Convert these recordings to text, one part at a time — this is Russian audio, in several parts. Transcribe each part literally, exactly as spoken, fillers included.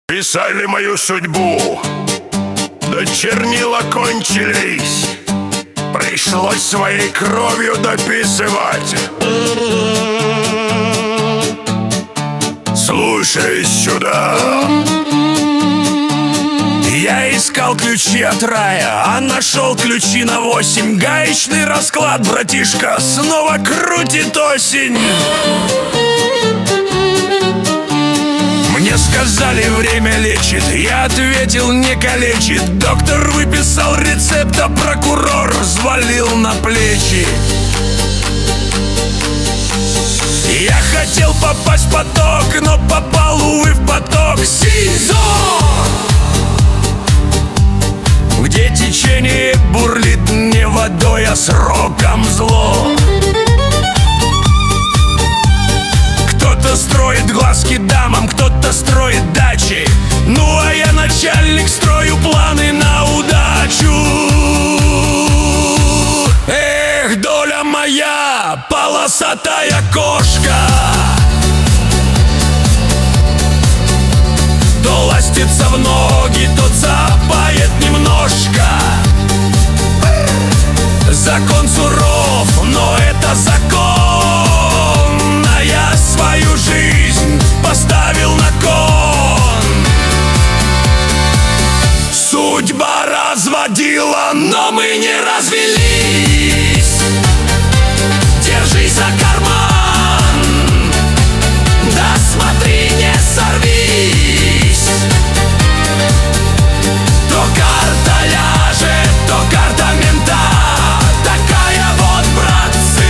Писали мою судьбу, да чернила кончились, пришлось своей кровью дописывать. Слушай сюда. Я искал ключи от рая, а нашел ключи на восемь. Гаечный расклад, братишка, снова крутит осень. Мне сказали, время лечит, я ответил, не калечит. Доктор выписал рецепт, а прокурор взвалил на плечи. Я хотел попасть в поток, но попал, увы, в поток СИЗО, где течение бурлит не водой, а сроком зло. Кто-то строит глазки дамам, кто-то строит дачи, ну а я, начальник, строю планы на удачу. Эх, доля моя, полосатая кошка, то ластится в ноги, то цапает немножко. Закон суров, но это закон, а я свою жизнь поставил на кон. Судьба разводила, но мы не развелись. Держись за карман, да смотри, не сорвись. То карта ляжет, то карта мента. Такая вот, братцы.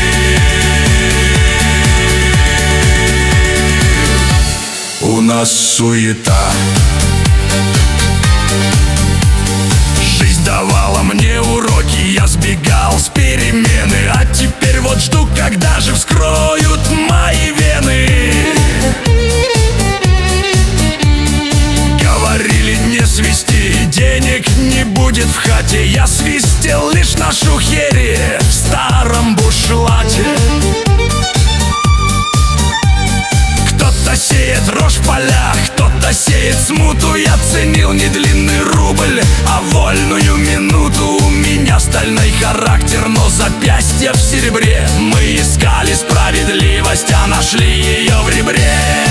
У нас суета. Жизнь давала мне уроки, я сбегал с перемены, а теперь вот жду, когда же вскроют мои вены. Говорили не свисти, денег не будет в хате. Я свистел лишь на шухере в старом бушлате. Кто-то сеет рожь в полях, кто-то сеет смуту. Я ценил не длинный рубль, а вольную минуту. У меня стальной характер, но запястье в серебре. Мы искали справедливость, а нашли ее в ребре.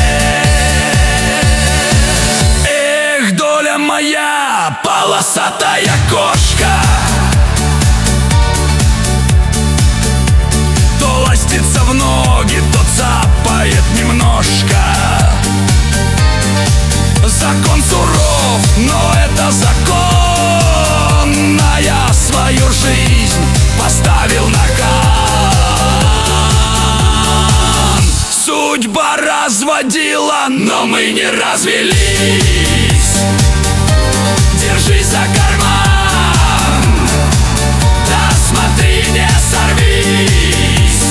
Эх, доля моя, полосатая кошка, то ластится в ноги, то цапает немножко. Закон суров, но это закон, а я свою жизнь поставил на кон. Судьба разводила, но мы не развелись. Держись за карман, да смотри, не сорвись.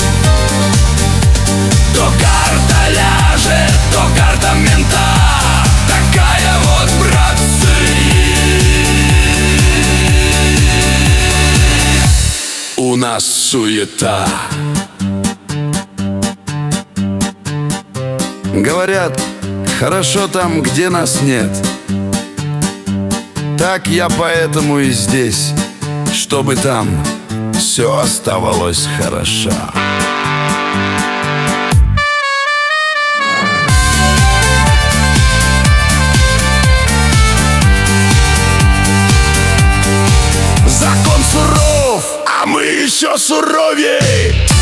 То карта ляжет, то карта мента. Такая вот, братцы. У нас суета. Говорят, хорошо там, где нас нет. Так я поэтому и здесь, чтобы там все оставалось хорошо. Закон суров, а мы еще суровей.